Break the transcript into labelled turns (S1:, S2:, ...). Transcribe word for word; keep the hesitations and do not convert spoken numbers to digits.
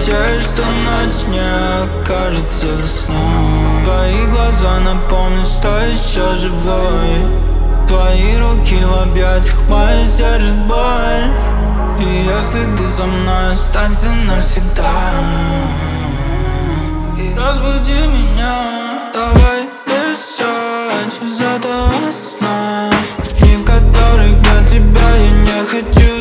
S1: Надеюсь, что ночь не окажется сном. Твои глаза напомнят, что еще живой. Твои руки в объятиях мои сдержат боль. И если ты со мной, останься навсегда. И разбуди меня. Давай лишать из этого сна, дни, в которых для тебя я не хочу